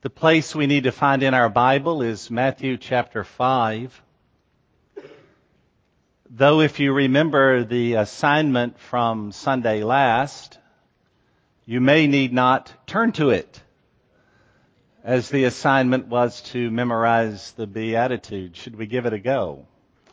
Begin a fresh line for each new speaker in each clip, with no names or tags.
The place we need to find in our Bible is Matthew chapter 5. Though if you remember the assignment from Sunday last, you may need not turn to it, as the assignment was to memorize the Beatitudes. Should we give it a go?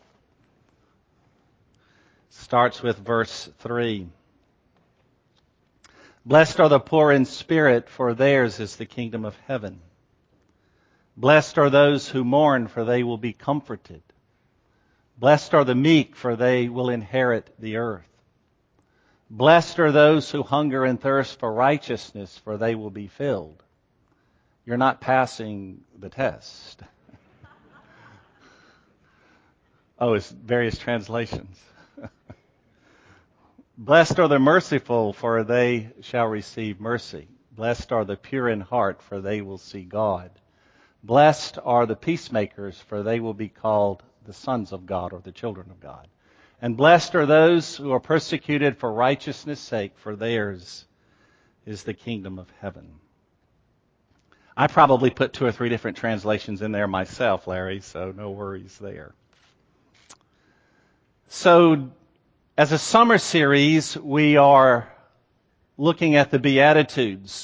Starts with verse 3. Blessed are the poor in spirit, for theirs is the kingdom of heaven. Blessed are those who mourn, for they will be comforted. Blessed are the meek, for they will inherit the earth. Blessed are those who hunger and thirst for righteousness, for they will be filled. You're not passing the test. Oh, it's various translations. Blessed are the merciful, for they shall receive mercy. Blessed are the pure in heart, for they will see God. Blessed are the peacemakers, for they will be called the sons of God, or the children of God. And blessed are those who are persecuted for righteousness' sake, for theirs is the kingdom of heaven. I probably put 2 or 3 different translations in there myself, Larry, so no worries there. So, as a summer series, we are looking at the Beatitudes.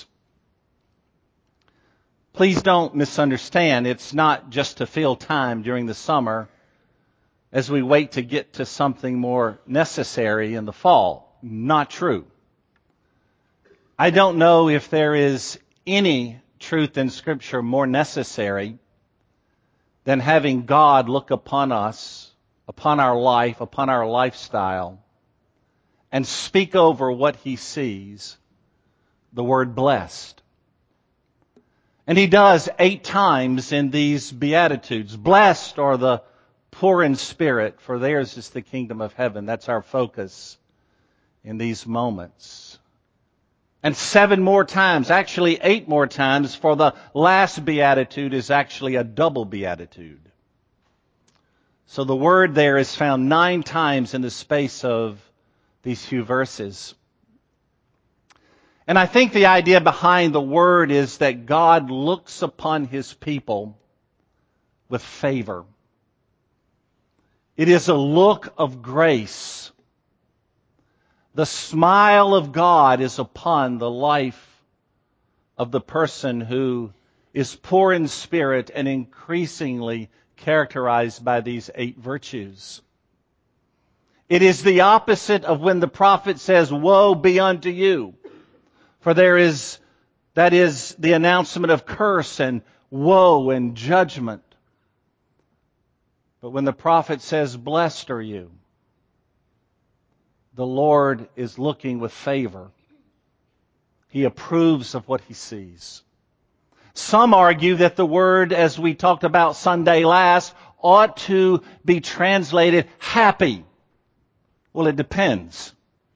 Please don't misunderstand. It's not just to fill time during the summer as we wait to get to something more necessary in the fall. Not true. I don't know if there is any truth in Scripture more necessary than having God look upon us, upon our life, upon our lifestyle, and speak over what He sees, the word blessed. And He does 8 times in these Beatitudes. Blessed are the poor in spirit, for theirs is the kingdom of heaven. That's our focus in these moments. And 7 more times, actually 8 more times, for the last Beatitude is actually a double Beatitude. So the word there is found 9 times in the space of these few verses. And I think the idea behind the word is that God looks upon His people with favor. It is a look of grace. The smile of God is upon the life of the person who is poor in spirit and increasingly characterized by these 8 virtues. It is the opposite of when the prophet says, "Woe be unto you." For that is the announcement of curse and woe and judgment. But when the prophet says, "Blessed are you," the Lord is looking with favor. He approves of what He sees. Some argue that the word, as we talked about Sunday last, ought to be translated happy. Well, it depends.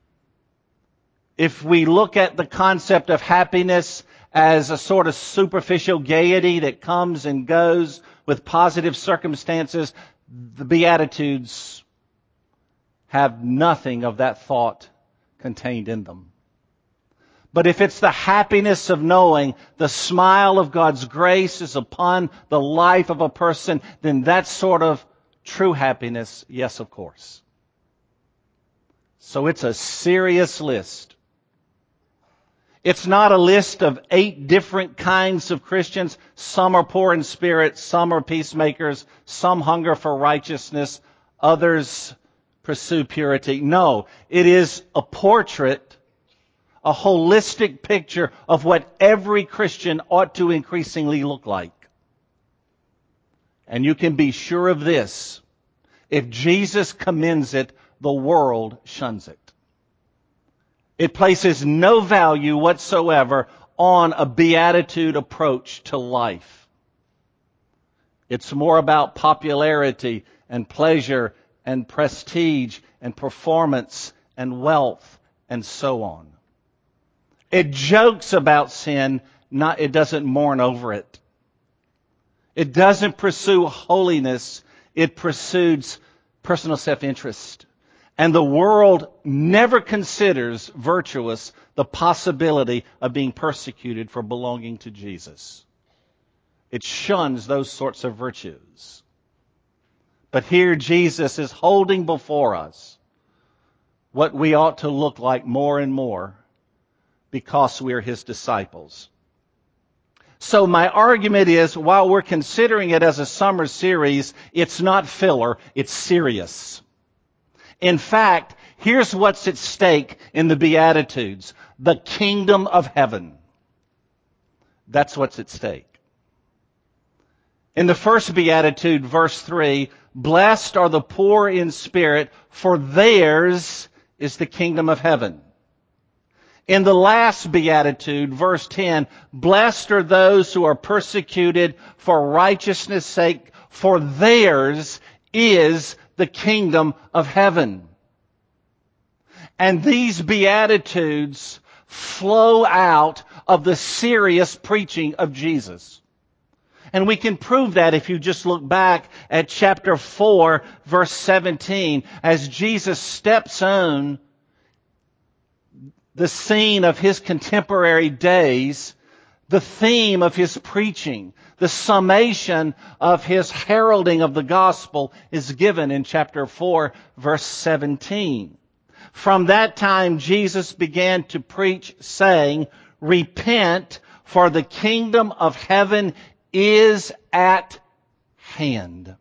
If we look at the concept of happiness as a sort of superficial gaiety that comes and goes with positive circumstances, the Beatitudes have nothing of that thought contained in them. But if it's the happiness of knowing the smile of God's grace is upon the life of a person, then that's sort of true happiness, yes, of course. So it's a serious list. It's not a list of 8 different kinds of Christians. Some are poor in spirit, some are peacemakers, some hunger for righteousness, others pursue purity. No, it is a portrait, a holistic picture of what every Christian ought to increasingly look like. And you can be sure of this: if Jesus commends it, the world shuns it. It places no value whatsoever on a beatitude approach to life. It's more about popularity and pleasure and prestige and performance and wealth and so on. It jokes about sin, it doesn't mourn over it. It doesn't pursue holiness, it pursues personal self-interest. And the world never considers virtuous the possibility of being persecuted for belonging to Jesus. It shuns those sorts of virtues. But here Jesus is holding before us what we ought to look like more and more because we're His disciples. So my argument is, while we're considering it as a summer series, it's not filler, it's serious. In fact, here's what's at stake in the Beatitudes: the kingdom of heaven. That's what's at stake. In the first Beatitude, verse 3, blessed are the poor in spirit, for theirs is the kingdom of heaven. In the last Beatitude, verse 10, blessed are those who are persecuted for righteousness' sake, for theirs is the kingdom of heaven. And these Beatitudes flow out of the serious preaching of Jesus. And we can prove that if you just look back at chapter 4, verse 17, as Jesus steps on the scene of His contemporary days, the theme of His preaching, the summation of His heralding of the gospel is given in chapter 4, verse 17. From that time, Jesus began to preach, saying, repent, for the kingdom of heaven is at hand.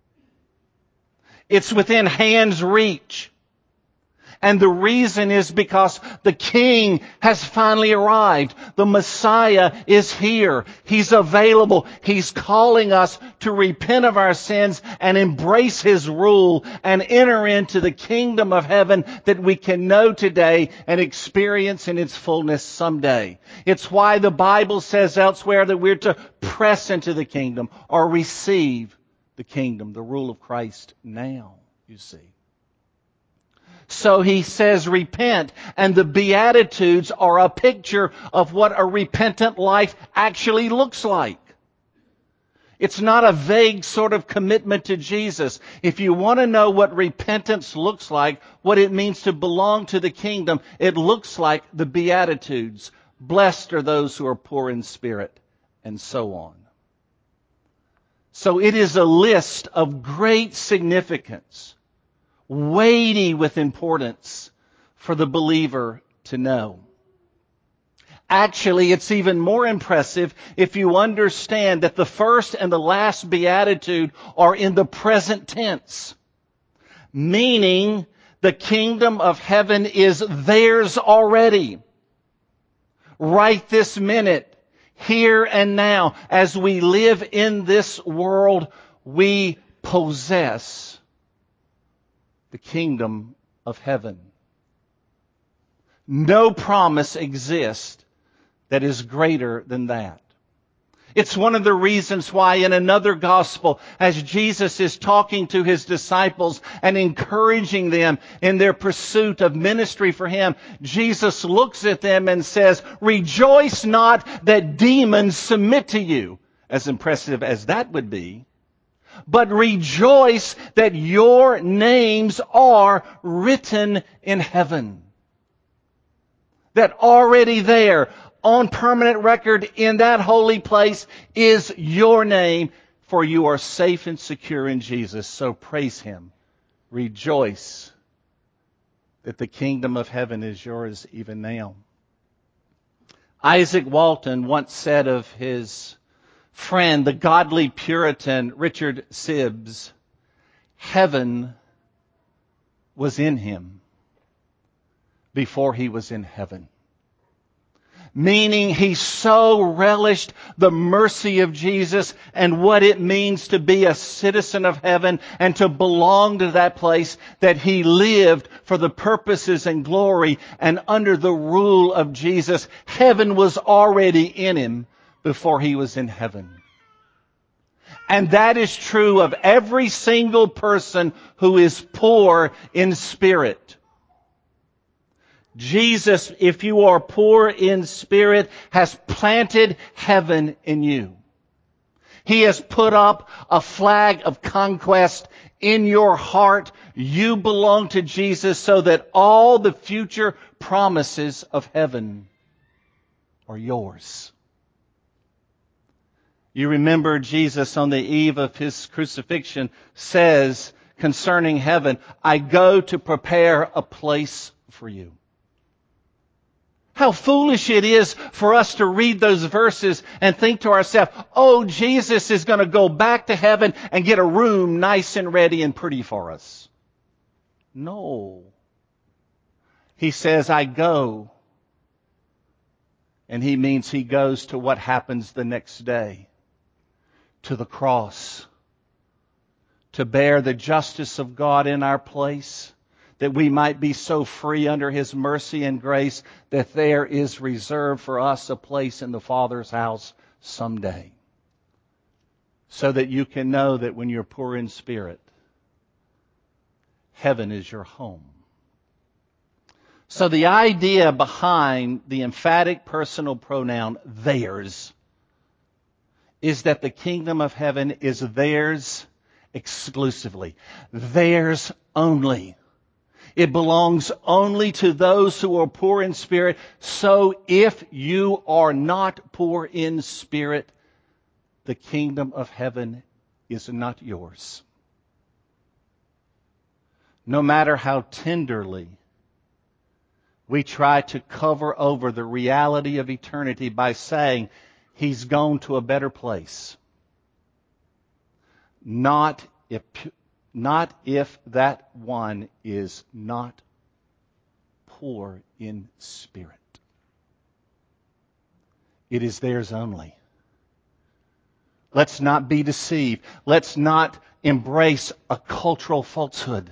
It's within hand's reach. And the reason is because the King has finally arrived. The Messiah is here. He's available. He's calling us to repent of our sins and embrace His rule and enter into the kingdom of heaven that we can know today and experience in its fullness someday. It's why the Bible says elsewhere that we're to press into the kingdom or receive the kingdom, the rule of Christ now, you see. So He says repent, and the Beatitudes are a picture of what a repentant life actually looks like. It's not a vague sort of commitment to Jesus. If you want to know what repentance looks like, what it means to belong to the kingdom, it looks like the Beatitudes. Blessed are those who are poor in spirit, and so on. So it is a list of great significance, weighty with importance for the believer to know. Actually, it's even more impressive if you understand that the first and the last beatitude are in the present tense, meaning the kingdom of heaven is theirs already. Right this minute, here and now, as we live in this world, we possess the kingdom of heaven. No promise exists that is greater than that. It's one of the reasons why in another gospel, as Jesus is talking to His disciples and encouraging them in their pursuit of ministry for Him, Jesus looks at them and says, rejoice not that demons submit to you. As impressive as that would be. But rejoice that your names are written in heaven. That already there, on permanent record in that holy place, is your name, for you are safe and secure in Jesus. So praise Him. Rejoice that the kingdom of heaven is yours even now. Isaac Walton once said of his friend, the godly Puritan Richard Sibbes, heaven was in him before he was in heaven. Meaning he so relished the mercy of Jesus and what it means to be a citizen of heaven and to belong to that place that he lived for the purposes and glory and under the rule of Jesus. Heaven was already in him before he was in heaven. And that is true of every single person who is poor in spirit. Jesus, if you are poor in spirit, has planted heaven in you. He has put up a flag of conquest in your heart. You belong to Jesus so that all the future promises of heaven are yours. You remember Jesus on the eve of His crucifixion says concerning heaven, I go to prepare a place for you. How foolish it is for us to read those verses and think to ourselves, oh, Jesus is going to go back to heaven and get a room nice and ready and pretty for us. No. He says, I go. And He means He goes to what happens the next day. To the cross. To bear the justice of God in our place. That we might be so free under His mercy and grace that there is reserved for us a place in the Father's house someday. So that you can know that when you're poor in spirit, heaven is your home. So the idea behind the emphatic personal pronoun theirs is that the kingdom of heaven is theirs exclusively. Theirs only. It belongs only to those who are poor in spirit. So if you are not poor in spirit, the kingdom of heaven is not yours. No matter how tenderly we try to cover over the reality of eternity by saying He's gone to a better place. Not if that one is not poor in spirit. It is theirs only. Let's not be deceived. Let's not embrace a cultural falsehood.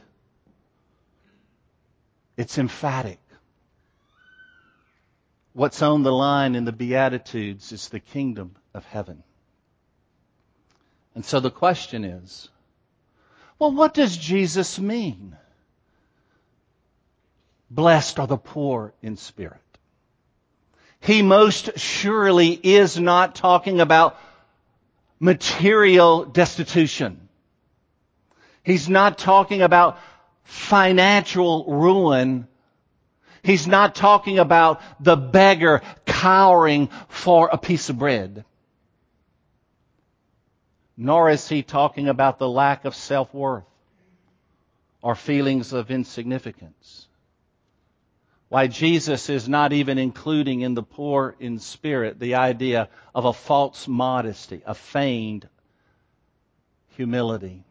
It's emphatic. What's on the line in the Beatitudes is the kingdom of heaven. And so the question is, well, what does Jesus mean? Blessed are the poor in spirit. He most surely is not talking about material destitution. He's not talking about financial ruin. He's not talking about the beggar cowering for a piece of bread. Nor is He talking about the lack of self-worth or feelings of insignificance. Why, Jesus is not even including in the poor in spirit the idea of a false modesty, a feigned humility.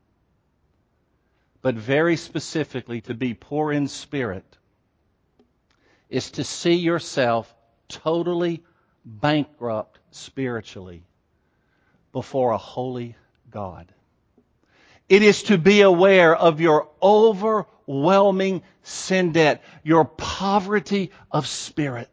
But very specifically, to be poor in spirit is to see yourself totally bankrupt spiritually before a holy God. It is to be aware of your overwhelming sin debt, your poverty of spirit.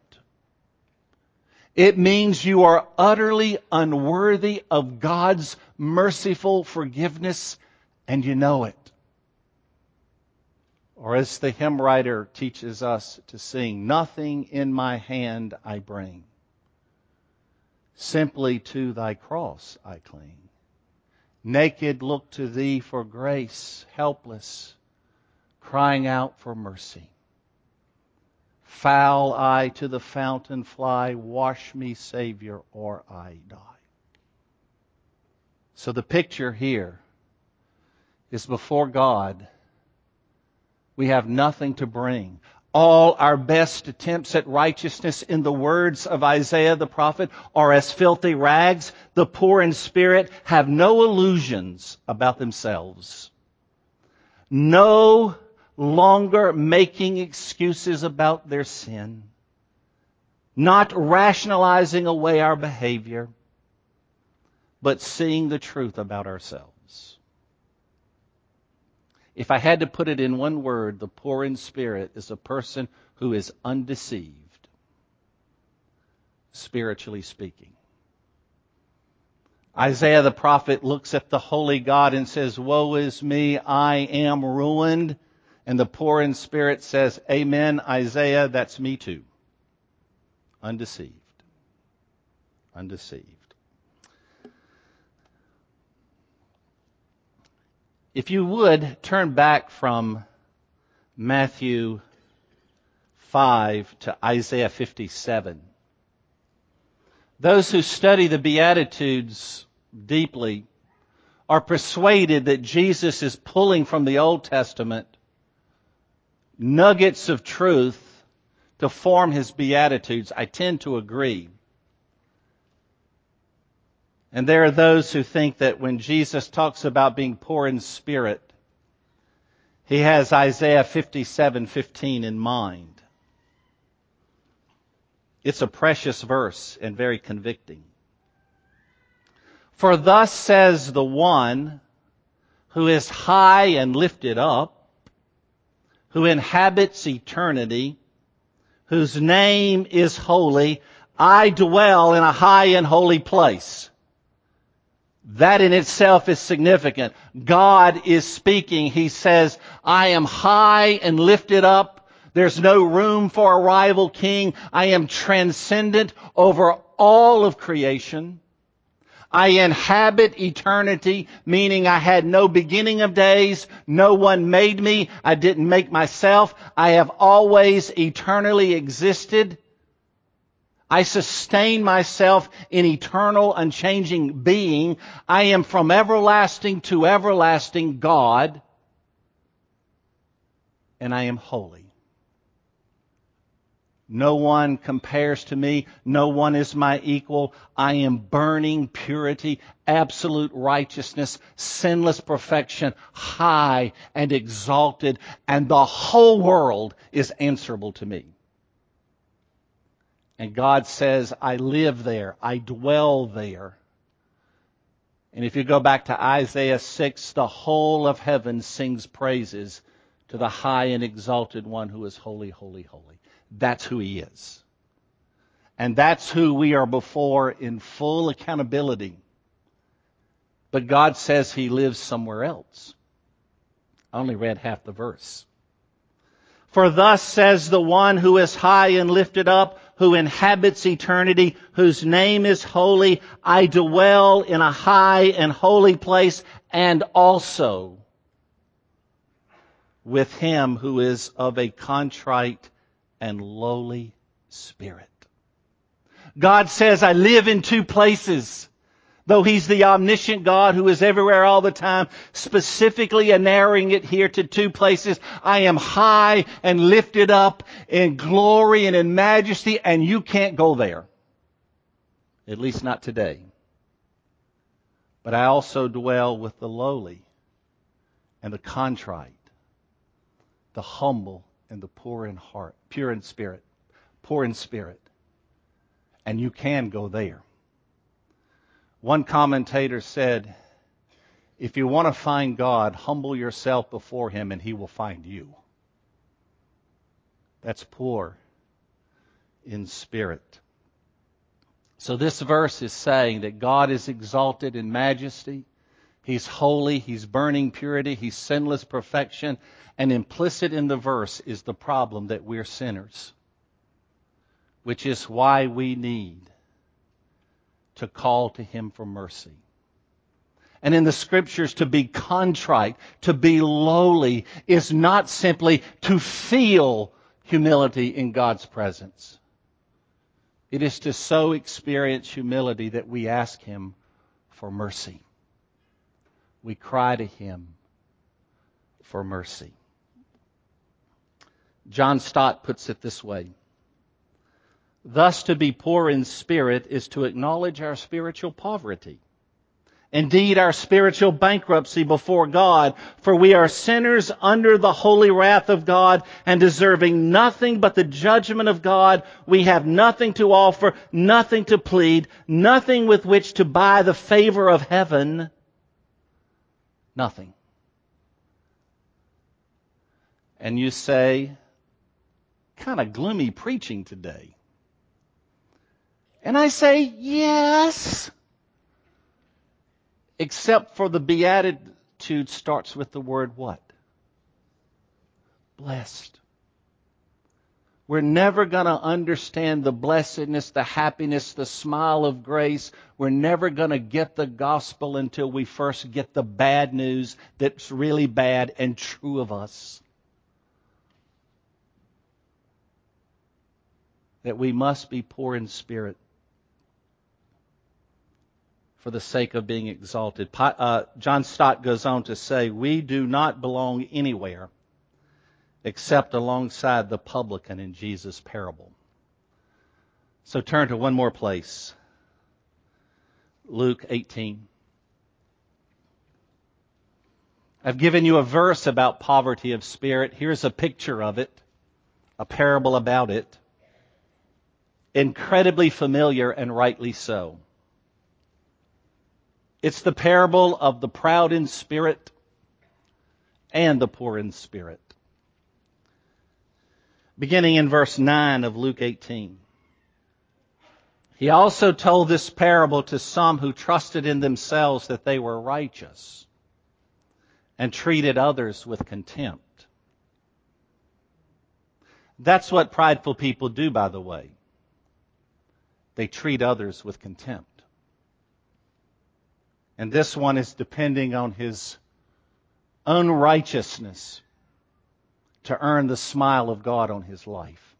It means you are utterly unworthy of God's merciful forgiveness, and you know it. Or as the hymn writer teaches us to sing, nothing in my hand I bring. Simply to thy cross I cling. Naked look to thee for grace, helpless, crying out for mercy. Foul I to the fountain fly, wash me, Savior, or I die. So the picture here is before God, we have nothing to bring. All our best attempts at righteousness, in the words of Isaiah the prophet, are as filthy rags. The poor in spirit have no illusions about themselves. No longer making excuses about their sin. Not rationalizing away our behavior, but seeing the truth about ourselves. If I had to put it in one word, the poor in spirit is a person who is undeceived, spiritually speaking. Isaiah the prophet looks at the holy God and says, woe is me, I am ruined. And the poor in spirit says, amen, Isaiah, that's me too. Undeceived. Undeceived. If you would, turn back from Matthew 5 to Isaiah 57. Those who study the Beatitudes deeply are persuaded that Jesus is pulling from the Old Testament nuggets of truth to form his Beatitudes. I tend to agree. And there are those who think that when Jesus talks about being poor in spirit, he has Isaiah 57:15 in mind. It's a precious verse and very convicting. For thus says the one who is high and lifted up, who inhabits eternity, whose name is holy, I dwell in a high and holy place. That in itself is significant. God is speaking. He says, I am high and lifted up. There's no room for a rival king. I am transcendent over all of creation. I inhabit eternity, meaning I had no beginning of days. No one made me. I didn't make myself. I have always eternally existed. I sustain myself in eternal, unchanging being. I am from everlasting to everlasting God. And I am holy. No one compares to me. No one is my equal. I am burning purity, absolute righteousness, sinless perfection, high and exalted, and the whole world is answerable to me. And God says, I live there. I dwell there. And if you go back to Isaiah 6, the whole of heaven sings praises to the high and exalted one who is holy, holy, holy. That's who he is. And that's who we are before in full accountability. But God says he lives somewhere else. I only read half the verse. For thus says the one who is high and lifted up, who inhabits eternity, whose name is holy, I dwell in a high and holy place, and also with him who is of a contrite and lowly spirit. God says, I live in two places. Though he's the omniscient God who is everywhere all the time, specifically narrowing it here to two places. I am high and lifted up in glory and in majesty, and you can't go there. At least not today. But I also dwell with the lowly and the contrite, the humble and the poor in heart, pure in spirit, poor in spirit. And you can go there. One commentator said, if you want to find God, humble yourself before him and he will find you. That's poor in spirit. So this verse is saying that God is exalted in majesty. He's holy. He's burning purity. He's sinless perfection. And implicit in the verse is the problem that we're sinners, which is why we need to call to him for mercy. And in the scriptures, to be contrite, to be lowly, is not simply to feel humility in God's presence. It is to so experience humility that we ask him for mercy. We cry to him for mercy. John Stott puts it this way. Thus, to be poor in spirit is to acknowledge our spiritual poverty. Indeed, our spiritual bankruptcy before God, for we are sinners under the holy wrath of God and deserving nothing but the judgment of God. We have nothing to offer, nothing to plead, nothing with which to buy the favor of heaven. Nothing. And you say, kind of gloomy preaching today. And I say, yes. Except for the Beatitude starts with the word what? Blessed. We're never going to understand the blessedness, the happiness, the smile of grace. We're never going to get the gospel until we first get the bad news that's really bad and true of us. That we must be poor in spirit. for the sake of being exalted. John Stott goes on to say, we do not belong anywhere except alongside the publican in Jesus' parable. So turn to one more place. Luke 18. I've given you a verse about poverty of spirit. Here's a picture of it, a parable about it. Incredibly familiar, and rightly so. It's the parable of the proud in spirit and the poor in spirit. Beginning in verse 9 of Luke 18. He also told this parable to some who trusted in themselves that they were righteous and treated others with contempt. That's what prideful people do, by the way. They treat others with contempt. And this one is depending on his unrighteousness to earn the smile of God on his life.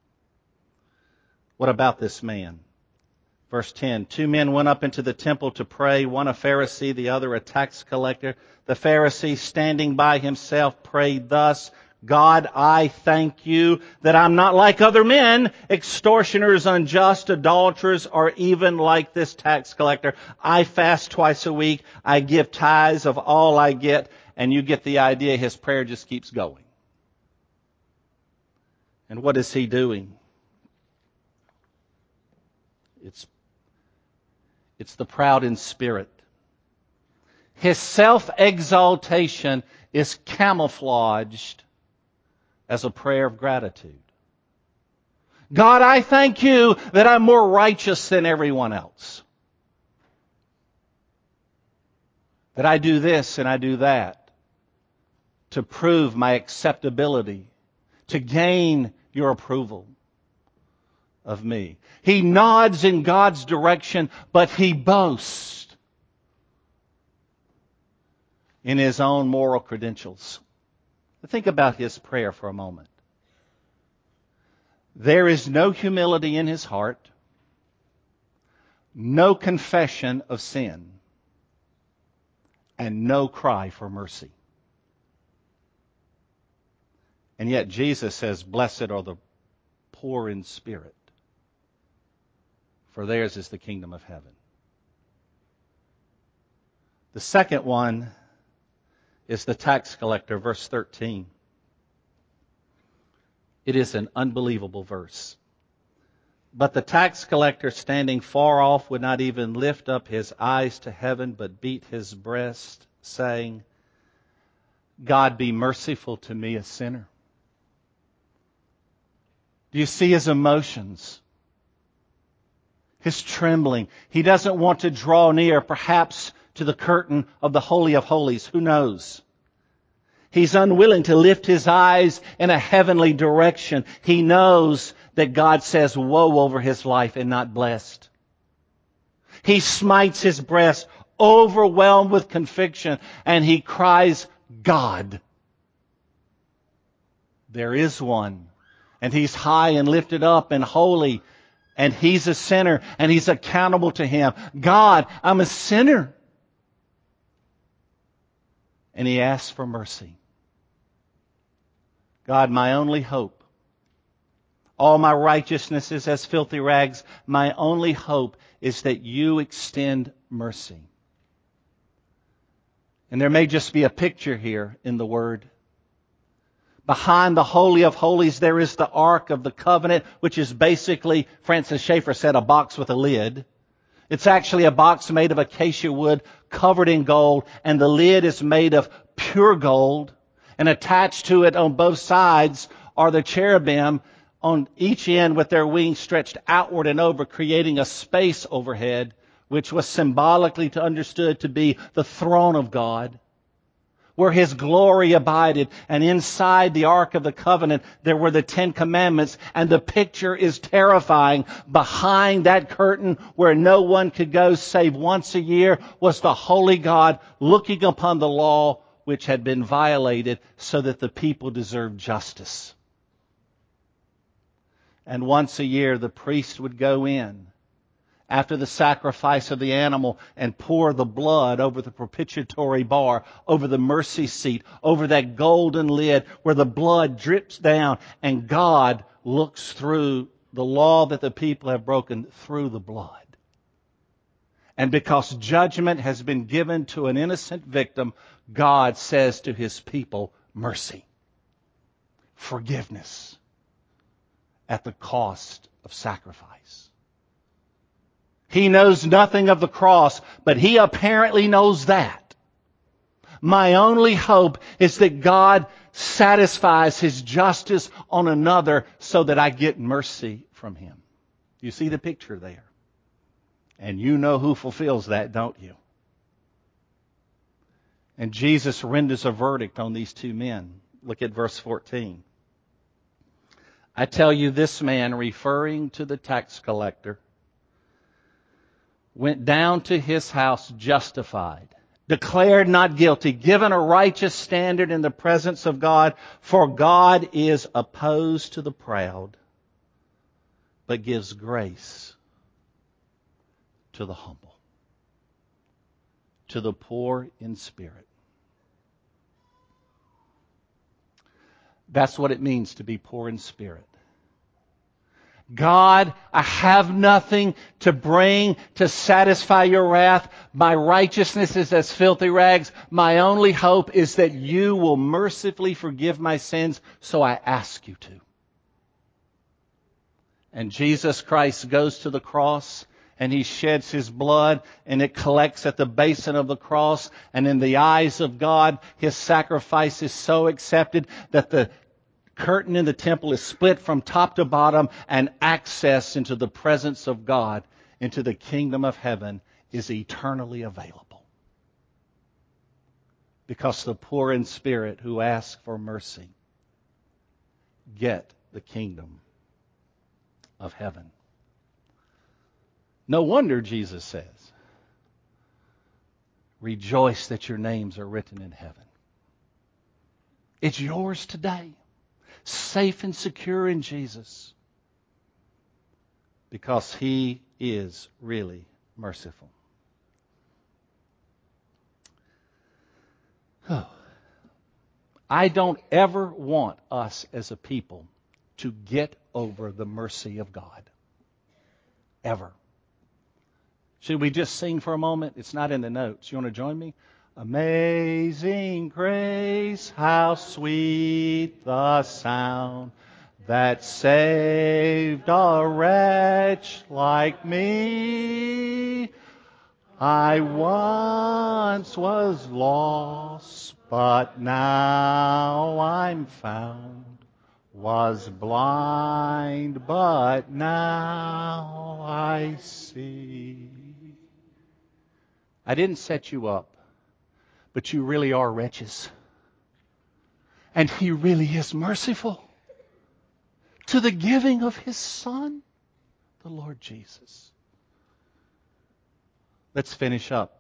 What about this man? Verse 10, 2 men went up into the temple to pray, one a Pharisee, the other a tax collector. The Pharisee, standing by himself, prayed thus, God, I thank you that I'm not like other men, extortioners, unjust, adulterers, or even like this tax collector. I fast twice a week. I give tithes of all I get. And you get the idea, his prayer just keeps going. And what is he doing? It's the proud in spirit. His self-exaltation is camouflaged as a prayer of gratitude. God, I thank you that I'm more righteous than everyone else. That I do this and I do that to prove my acceptability, to gain your approval of me. He nods in God's direction, but he boasts in his own moral credentials. Think about his prayer for a moment. There is no humility in his heart, no confession of sin, and no cry for mercy. And yet Jesus says, blessed are the poor in spirit, for theirs is the kingdom of heaven. The second one is the tax collector, verse 13. It is an unbelievable verse. But the tax collector, standing far off, would not even lift up his eyes to heaven, but beat his breast, saying, God, be merciful to me, a sinner. Do you see his emotions? His trembling. He doesn't want to draw near, perhaps, to the curtain of the Holy of Holies. Who knows? He's unwilling to lift his eyes in a heavenly direction. He knows that God says woe over his life and not blessed. He smites his breast, overwhelmed with conviction, and he cries, God. There is one. And he's high and lifted up and holy. And he's a sinner. And he's accountable to him. God, I'm a sinner. And he asks for mercy. God, my only hope. All my righteousness is as filthy rags. My only hope is that you extend mercy. And there may just be a picture here in the Word. Behind the Holy of Holies, there is the Ark of the Covenant, which is basically, Francis Schaeffer said, a box with a lid. It's actually a box made of acacia wood covered in gold, and the lid is made of pure gold. And attached to it on both sides are the cherubim on each end with their wings stretched outward and over, creating a space overhead, which was symbolically understood to be the throne of God, where His glory abided. And inside the Ark of the Covenant, there were the 10 Commandments. And the picture is terrifying. Behind that curtain, where no one could go save once a year, was the holy God looking upon the law which had been violated, so that the people deserved justice. And once a year, the priest would go in after the sacrifice of the animal and pour the blood over the propitiatory bar, over the mercy seat, over that golden lid where the blood drips down and God looks through the law that the people have broken through the blood. And because judgment has been given to an innocent victim, God says to His people, mercy, forgiveness at the cost of sacrifice. He knows nothing of the cross, but He apparently knows that. My only hope is that God satisfies His justice on another so that I get mercy from Him. You see the picture there? And you know who fulfills that, don't you? And Jesus renders a verdict on these two men. Look at verse 14. I tell you, this man, referring to the tax collector, went down to his house justified, declared not guilty, given a righteous standard in the presence of God, for God is opposed to the proud, but gives grace to the humble, to the poor in spirit. That's what it means to be poor in spirit. God, I have nothing to bring to satisfy your wrath. My righteousness is as filthy rags. My only hope is that you will mercifully forgive my sins, so I ask you to. And Jesus Christ goes to the cross and He sheds His blood and it collects at the basin of the cross. And in the eyes of God, His sacrifice is so accepted that the curtain in the temple is split from top to bottom, and access into the presence of God, into the kingdom of heaven, is eternally available. Because the poor in spirit who ask for mercy get the kingdom of heaven. No wonder Jesus says, rejoice that your names are written in heaven. It's yours today. Safe and secure in Jesus. Because He is really merciful. I don't ever want us as a people to get over the mercy of God. Ever. Should we just sing for a moment? It's not in the notes. You want to join me? Amazing grace, how sweet the sound that saved a wretch like me. I once was lost, but now I'm found. Was blind, but now I see. I didn't set you up, but you really are wretches. And He really is merciful to the giving of His Son, the Lord Jesus. Let's finish up.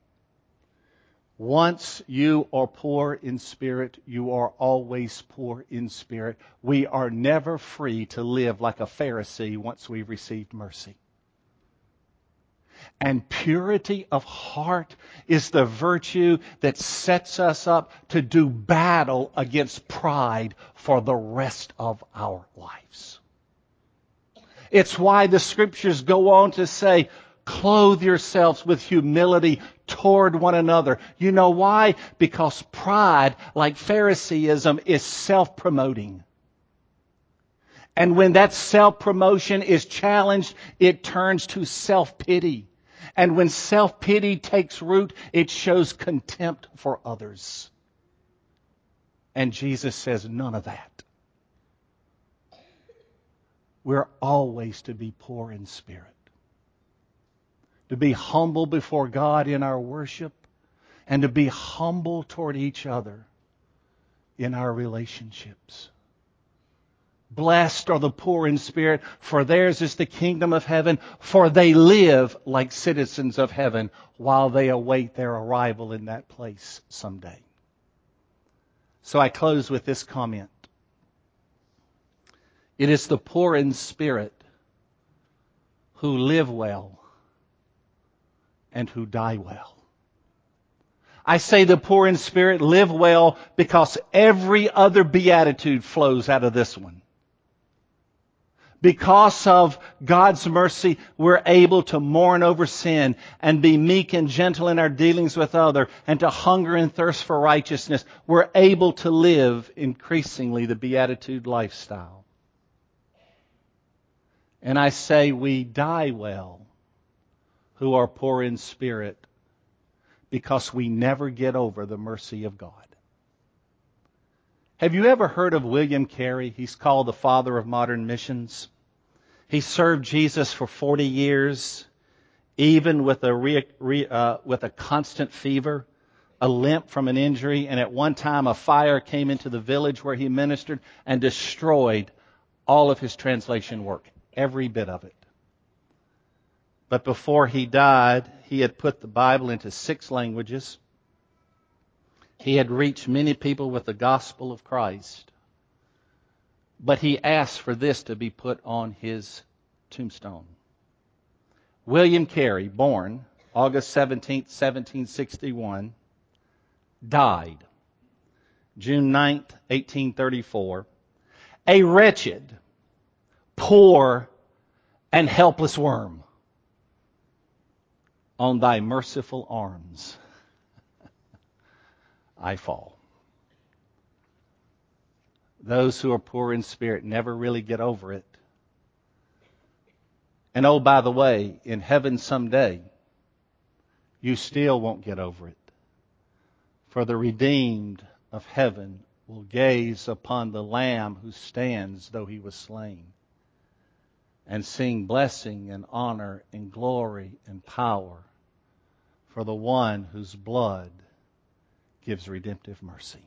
Once you are poor in spirit, you are always poor in spirit. We are never free to live like a Pharisee once we've received mercy. And purity of heart is the virtue that sets us up to do battle against pride for the rest of our lives. It's why the Scriptures go on to say, clothe yourselves with humility toward one another. You know why? Because pride, like Phariseeism, is self-promoting. And when that self-promotion is challenged, it turns to self-pity. And when self-pity takes root, it shows contempt for others. And Jesus says none of that. We're always to be poor in spirit. To be humble before God in our worship, and to be humble toward each other in our relationships. Blessed are the poor in spirit, for theirs is the kingdom of heaven, for they live like citizens of heaven while they await their arrival in that place someday. So I close with this comment. It is the poor in spirit who live well and who die well. I say the poor in spirit live well because every other beatitude flows out of this one. Because of God's mercy, we're able to mourn over sin and be meek and gentle in our dealings with others and to hunger and thirst for righteousness. We're able to live increasingly the beatitude lifestyle. And I say we die well who are poor in spirit because we never get over the mercy of God. Have you ever heard of William Carey? He's called the father of modern missions. He served Jesus for 40 years, even with a constant fever, a limp from an injury, and at one time a fire came into the village where he ministered and destroyed all of his translation work, every bit of it. But before he died, he had put the Bible into 6 languages. He had reached many people with the gospel of Christ. But he asked for this to be put on his tombstone. William Carey, born August 17th, 1761, died June 9th, 1834, a wretched, poor, and helpless worm. On thy merciful arms I fall. Those who are poor in spirit never really get over it. And oh, by the way, in heaven someday, you still won't get over it. For the redeemed of heaven will gaze upon the Lamb who stands though he was slain, and sing blessing and honor and glory and power for the one whose blood gives redemptive mercy.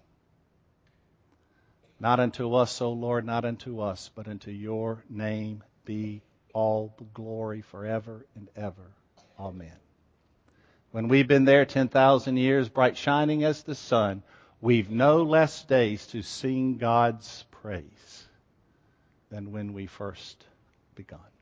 Not unto us, O Lord, not unto us, but unto your name be all the glory forever and ever. Amen. When we've been there 10,000 years, bright shining as the sun, we've no less days to sing God's praise than when we first begun.